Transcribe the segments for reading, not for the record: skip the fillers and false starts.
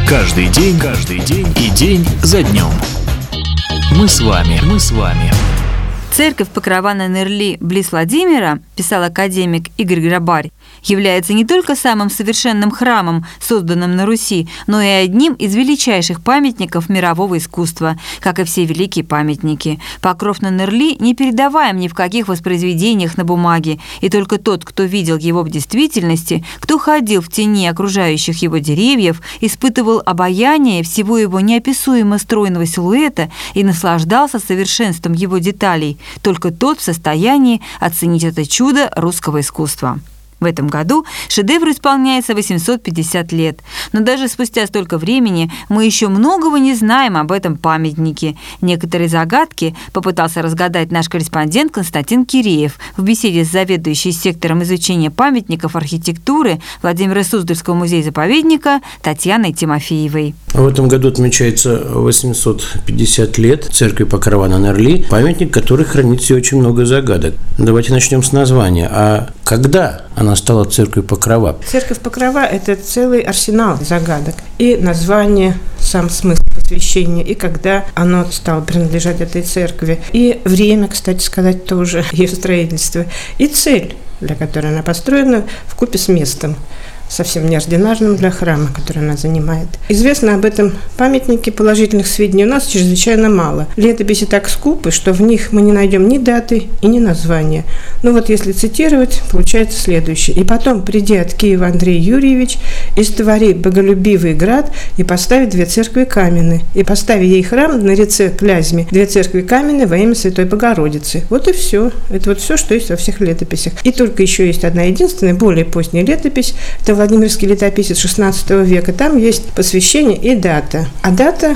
Каждый день и день за днем. Мы с вами. Церковь Покрова на Нерли близ Владимира, писал академик Игорь Грабарь, является не только самым совершенным храмом, созданным на Руси, но и одним из величайших памятников мирового искусства, как и все великие памятники. Покров на Нерли не передаваем ни в каких воспроизведениях на бумаге, и только тот, кто видел его в действительности, кто ходил в тени окружающих его деревьев, испытывал обаяние всего его неописуемо стройного силуэта и наслаждался совершенством его деталей, только тот в состоянии оценить это чудо русского искусства. В этом году шедевру исполняется 850 лет, но даже спустя столько времени мы еще многого не знаем об этом памятнике. Некоторые загадки попытался разгадать наш корреспондент Константин Киреев в беседе с заведующей сектором изучения памятников архитектуры Владимира Суздальского музея-заповедника Татьяной Тимофеевой. В этом году отмечается 850 лет церкви Покрова на Нерли, памятник, который хранит в себе очень много загадок. Давайте начнем с названия. А когда она стала церковью Покрова? Церковь Покрова – это целый арсенал загадок. И название, сам смысл посвящения, и когда оно стало принадлежать этой церкви. И время, кстати сказать, тоже ее строительство. И цель, для которой она построена, вкупе с местом, совсем неординарным для храма, который она занимает. Известно об этом памятнике, положительных сведений у нас чрезвычайно мало. Летописи так скупы, что в них мы не найдем ни даты и ни названия. Но вот если цитировать, получается следующее. «И потом, придя от Киева Андрей Юрьевич, иствори боголюбивый град и поставить 2 церкви каменные, и постави ей храм на реце Клязьме, 2 церкви каменные во имя Святой Богородицы». Вот и все. Это вот все, что есть во всех летописях. И только еще есть одна единственная, более поздняя летопись. Это Владимирский летописец XVI века. Там есть посвящение и дата. А дата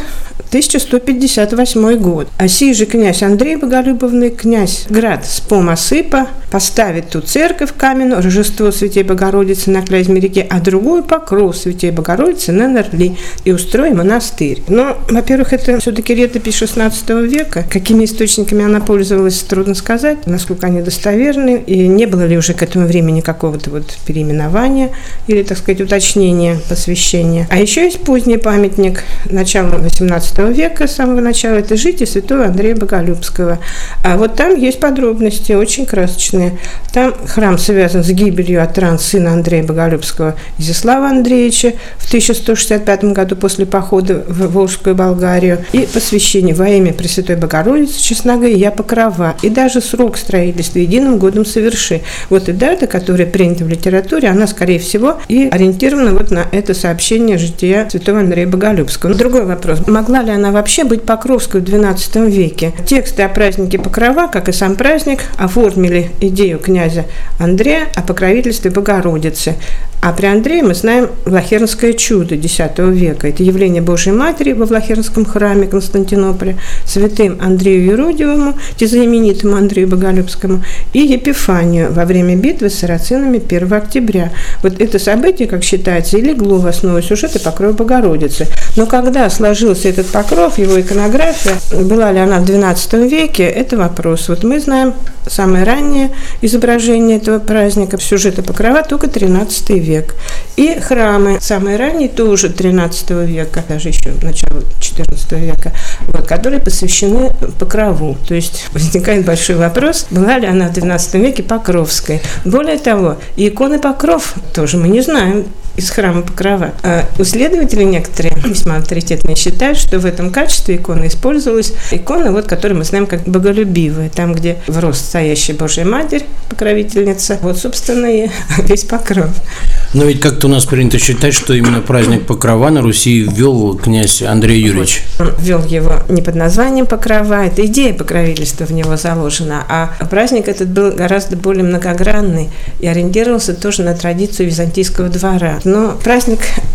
1158 год. А сей же князь Андрей Боголюбовный, князь град Спомосыпа, поставит ту церковь каменную, Рождество Святей Богородицы на Клязьме реке, а другую Покров Святей Богородицы на Нерли, и устроим монастырь. Но, во-первых, это все-таки летопись XVI века. Какими источниками она пользовалась, трудно сказать, насколько они достоверны, и не было ли уже к этому времени какого-то вот переименования или, так сказать, уточнения, посвящения. А еще есть поздний памятник начала XVIII века, с самого начала, это житие святого Андрея Боголюбского. А вот там есть подробности, очень красочные. Там храм связан с гибелью от ран сына Андрея Боголюбского, Изяслава Андреевича, в 1165 году после похода в Волжскую Болгарию, и посвящение во имя Пресвятой Богородицы, Честного и я Покрова, и даже срок строительства единым годом соверши. Вот и дата, которая принята в литературе, она, скорее всего, и ориентирована вот на это сообщение жития святого Андрея Боголюбского. Но другой вопрос. Могла ли она вообще быть Покровской в XII веке? Тексты о празднике Покрова, как и сам праздник, оформили идею князя Андрея о покровительстве Богородицы. А при Андрее мы знаем Влахернское чудо X века. Это явление Божией Матери во Влахернском храме Константинополя, святым Андрею Юродивому, знаменитому Андрею Боголюбскому, и Епифанию во время битвы с сарацинами 1 октября. Вот это событие, как считается, и легло в основу сюжета Покрова Богородицы. Но когда сложился этот покров, его иконография, была ли она в XII веке, это вопрос. Вот мы знаем самое раннее изображение этого праздника, сюжета Покрова, только XIII век. И храмы самые ранние тоже XIII века, даже еще начало XIV века, вот, которые посвящены Покрову. То есть возникает большой вопрос, была ли она в XII веке Покровской. Более того, и иконы Покров тоже мы не знаем из храма Покрова. А исследователи некоторые, весьма авторитетные, считают, что в этом качестве иконы использовалась икона, вот, которую мы знаем как боголюбивая, там, где в рост стоящая Божья Матерь, покровительница, вот, собственно, и весь Покров. Но ведь как-то у нас принято считать, что именно праздник Покрова на Руси ввел князь Андрей Юрьевич. Вот. Он ввел его не под названием Покрова, это идея покровительства в него заложена, а праздник этот был гораздо более многогранный и ориентировался тоже на традицию византийского двора. Но праздник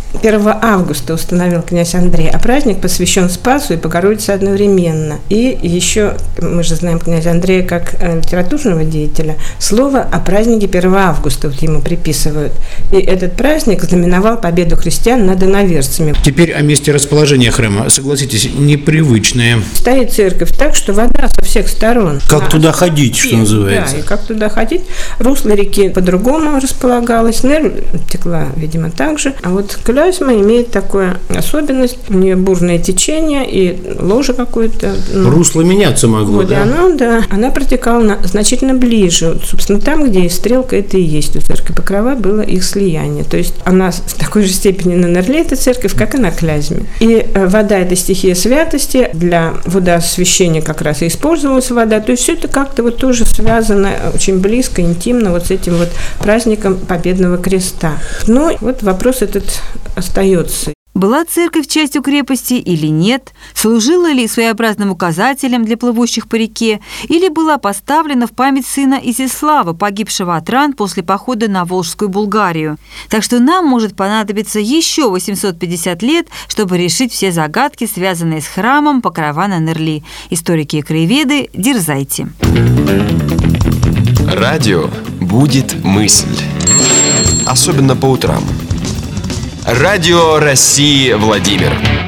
1 августа установил князь Андрей, а праздник посвящен Спасу и Богородице одновременно. И еще, мы же знаем князя Андрея как литературного деятеля, слово о празднике 1 августа вот ему приписывают. И этот праздник знаменовал победу христиан над иноверцами. Теперь о месте расположения храма. Согласитесь, непривычное. Стоит церковь так, что вода со всех сторон. Как туда ходить, что называется. Да, и как туда ходить. Русло реки по-другому располагалось. Нерль текла, видимо, так же. А вот Клязь Клязьма имеет такую особенность, у нее бурное течение и ложе какое-то. Русло меняться могло, вот, да? Она протекала значительно ближе. Вот, собственно, там, где и Стрелка, это и есть у церкви Покрова, было их слияние. То есть она в такой же степени на Нерле, эта церковь, как и на Клязьме. И вода – это стихия святости, для водоосвящения как раз и использовалась вода. То есть все это как-то вот тоже связано очень близко, интимно вот с этим вот праздником Победного Креста. Но вот вопрос этот остается. Была церковь частью крепости или нет? Служила ли своеобразным указателем для плывущих по реке? Или была поставлена в память сына Изяслава, погибшего от ран после похода на Волжскую Булгарию? Так что нам может понадобиться еще 850 лет, чтобы решить все загадки, связанные с храмом Покрова на Нерли. Историки и краеведы, дерзайте. Радио будет мысль. Особенно по утрам. Радио России Владимир.